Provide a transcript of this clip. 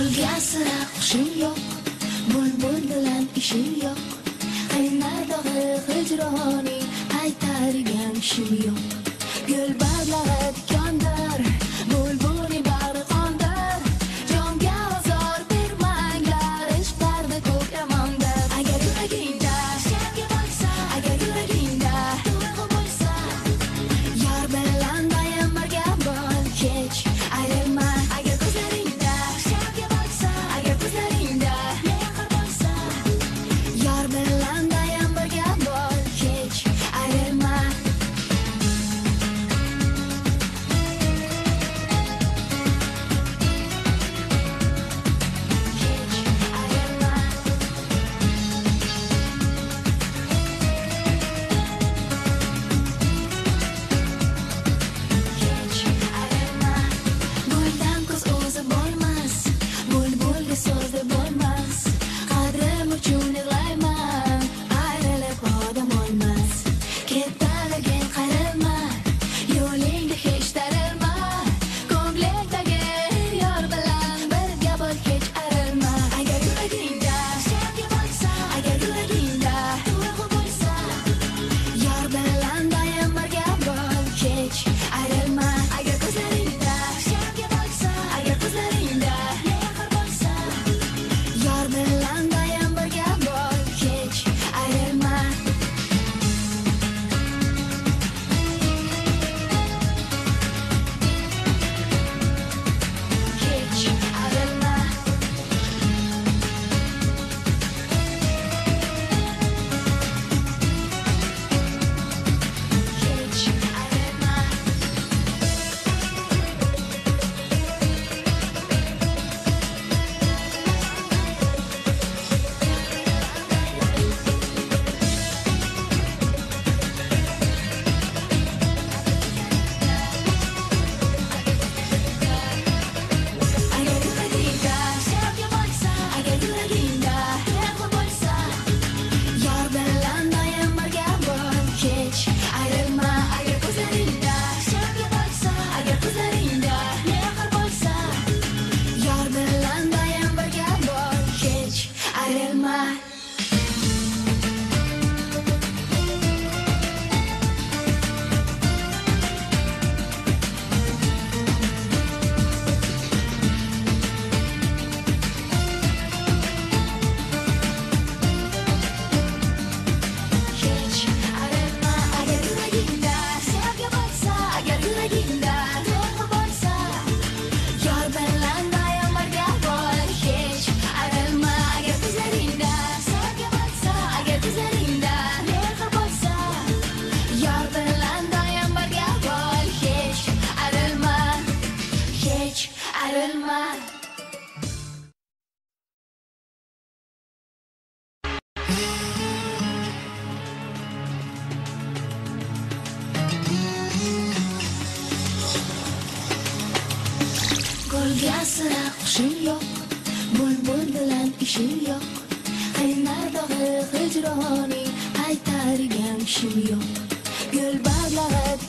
Gulga sira hushim yo'q, bulbul bilan ishim yo'q. Qaynardog'i hijroning qaytargan ishim yo'q. Gul barglari dikondir, bulbulning bag'ri qondir. Jonga ozor bermanglar, ishqlarda ko'p yomondir. Agar yuragingda sevgi bo'lsa, agar yuragingda tuyg'u bo'lsa, yor bilan doim birga bo'l, kech ayrilma. Agar ko'zlaringda sevgi bo'lsa, agar ko'zlaringda mehr bo'lsa, yor bilan doim birga bo'l, kech ayrilma. Guldan ko'z o'zi bo'lmas, bulbulga so'zli bo'lmas. Qadrim uchun yig'layman, ayrilib odam olmas. Ketdalagin qayrilma, yo'lingga hech tarilma. Ko'nglingdagi yor bilan birga bo'l, hech ayrilma. Agar yuragingda sevgi bo'lsa, agar yuragingda tuyg'u bo'lsa, yor bilan doim birga bo'l, hech ayrilma. Agar ko'zlaringda sevgi bo'lsa, agar ko'zlaringda mehr bo'lsa, yor bilan doim birga bo'l, hech ayrilma. Hech ayrilma. Hech ayrilma. Agar yuragingda sevgi bo'lsa, agar yuragingda mehr bo'lsa, yor bilan doim birga bo'l, hech ayrilma. Agar ko'zlaringda sevgi bo'lsa, agar ko'zlaringda mehr bo'lsa, yor bilan doim birga bo'l, hech ayrilma. Hech ayrilma. Agar yuragingda sevgi bo'lsa, agar yuragingda tuyg'u bo'lsa, yor bilan doim birga bo'l, hech ayrilma. Agar ko'zlaringda sevgi bo'lsa, agar ko'zlaringda mehr bo'lsa, yor bilan doim birga bo'l, hech ayrilma. Hech ayrilma. Gulga sira hushim yo'q, bulbul bilan ishim yo'q. Qaynardog'i hijroning qaytargan ishim yo'q. Gul barglari